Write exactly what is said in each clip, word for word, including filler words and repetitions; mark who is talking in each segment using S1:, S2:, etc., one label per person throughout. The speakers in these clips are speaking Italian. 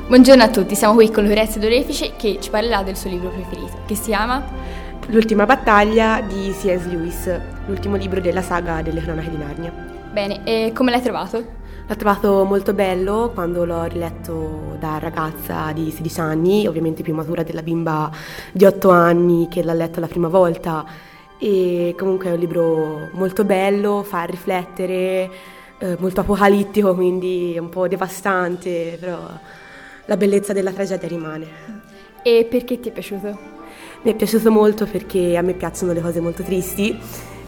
S1: Buongiorno a tutti, siamo qui con Lorenzo D'Orefice che ci parlerà del suo libro preferito, che si chiama
S2: L'ultima battaglia di C S. Lewis, l'ultimo libro della saga delle Cronache di Narnia.
S1: Bene, e come l'hai trovato?
S2: L'ho trovato molto bello quando l'ho riletto da ragazza di sedici anni, ovviamente più matura della bimba di otto anni che l'ha letto la prima volta, e comunque è un libro molto bello, fa riflettere, eh, molto apocalittico, quindi un po' devastante, però la bellezza della tragedia rimane.
S1: E perché ti è piaciuto?
S2: Mi è piaciuto molto perché a me piacciono le cose molto tristi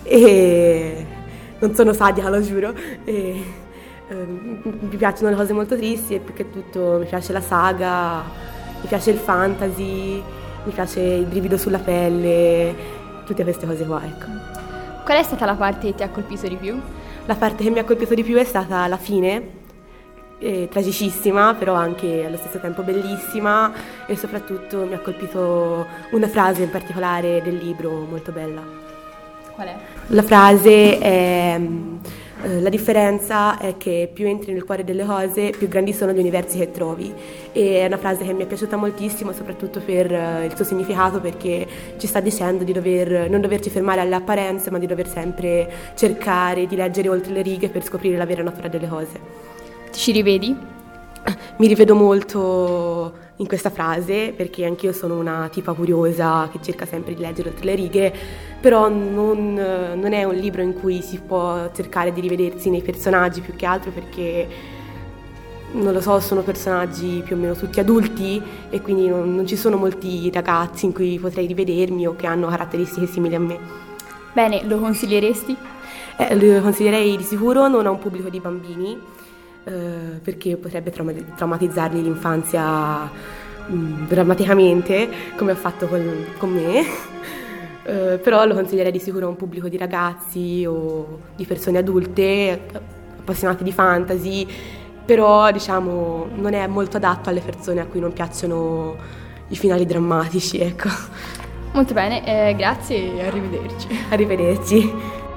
S2: e non sono sadica, lo giuro, e, eh, mi piacciono le cose molto tristi e più che tutto mi piace la saga, mi piace il fantasy, mi piace il brivido sulla pelle, tutte queste cose qua, ecco.
S1: Qual è stata la parte che ti ha colpito di più?
S2: La parte che mi ha colpito di più è stata la fine, eh, tragicissima, però anche allo stesso tempo bellissima, e soprattutto mi ha colpito una frase in particolare del libro molto bella.
S1: Qual è?
S2: La frase è eh, la differenza è che più entri nel cuore delle cose, più grandi sono gli universi che trovi, e è una frase che mi è piaciuta moltissimo, soprattutto per eh, il suo significato, perché ci sta dicendo di dover, non doverci fermare alle apparenze, ma di dover sempre cercare di leggere oltre le righe per scoprire la vera natura delle cose.
S1: Ti ci rivedi?
S2: Mi rivedo molto in questa frase perché anch'io sono una tipa curiosa che cerca sempre di leggere oltre le righe, però non, non è un libro in cui si può cercare di rivedersi nei personaggi più che altro perché, non lo so, sono personaggi più o meno tutti adulti e quindi non, non ci sono molti ragazzi in cui potrei rivedermi o che hanno caratteristiche simili a me.
S1: Bene, lo consiglieresti?
S2: Eh, lo consiglierei di sicuro non a un pubblico di bambini, Uh, perché potrebbe trauma- traumatizzargli l'infanzia mh, drammaticamente, come ha fatto con, con me, uh, però lo consiglierei di sicuro a un pubblico di ragazzi o di persone adulte, appassionate di fantasy, però diciamo non è molto adatto alle persone a cui non piacciono i finali drammatici, ecco.
S1: Molto bene, eh, grazie e arrivederci.
S2: Arrivederci.